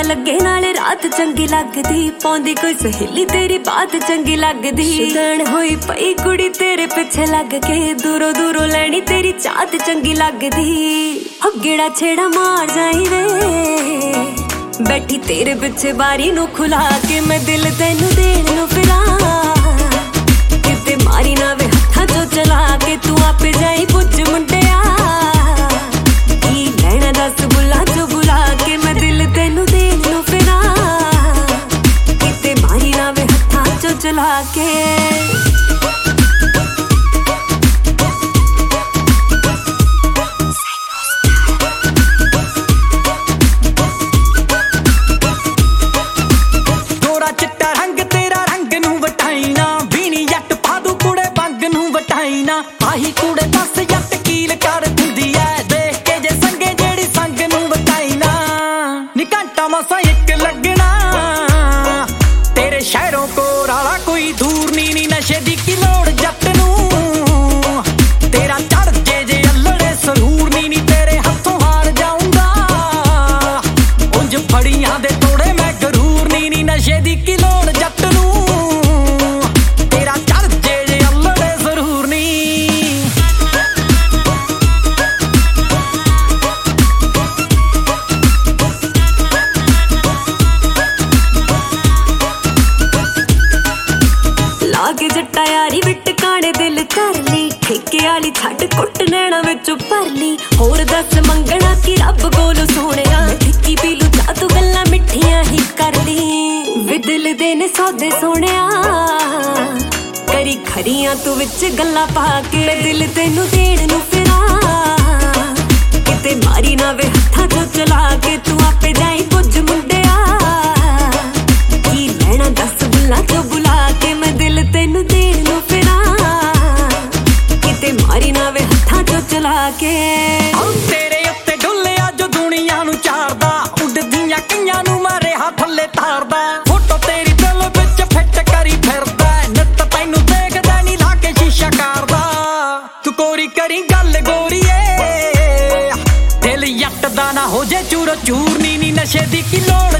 चंगा लगे नाले रात चंगी लगदी पौंदी कोई सहेली तेरी बात चंगी लगदी शुदैन होई पई कुड़ी तेरे पिछे लग के दूरों दूरों लैनी तेरी चात चंगी लगदी हो गेड़ा छेड़ा मार जाई वे बैठी तेरे पिछे बारी नू खुला के मैं दिल तैनू देण नू फिरां किते मारी ना वे हत्थां चों चला के तू आपे जाई पुछ मुंडिया की लैणा दस बुला चो बुला के मैं दिल तैनू देण नू फिरां किते मारी ना वे हत्थां चों चला के आही कूड़े दस जट कील कर दिंदी है देख के जे संगे जेड़ी संग नू वटाई ना नी घंटा मसा एक लगना तेरे शहरों को राला कोई दूर नी नी नशे दी की लोड़ जट नू तेरा चढ़ जे अल्लड़े सरूर नी नी तेरे हथों हार जाऊंगा उंज फड़ियां दे तोड़े मैं गरूर नी नी नशे दी की लोड़ जट नू तेरा चढ़ जे अल्लड़े सरूर नी लागे जट्टा यारी विट काने दिल कर ली ठेके वाली छड़ कुट नैना विचों भर ली होर दस मंगना कि रब कोलों सोहणिया ठिक्की पी लू जा तू गल्लां मिठियां ही कर ली वे दिल दे ने सौदे सोहणिया करी खरियां तू विच गल्लां पा के दिल तैनू देण नू फिरां किते मारी ना वे हत्थां चों चला के तू आपे जाई पुछ मुंडिया की लैणा दस बुला चो बुला के मैं दिल तैनू देण नू फिरां किते मारी ना वे हत्थां चों चला के तेरे उत्ते डुल्लिया जो दुनिया नू चारदा उड़दियां कईयां नू मारे हाथ थल्ले तारदा फोटो तेरी दिल विच फिट करी फिरदा नित तैनू देखदा नी लाके शीशा करदा तू कोरी करी गल गोरीए दिल जट दा ना हो जे चूर चूर नी नी नशे दी की लोड़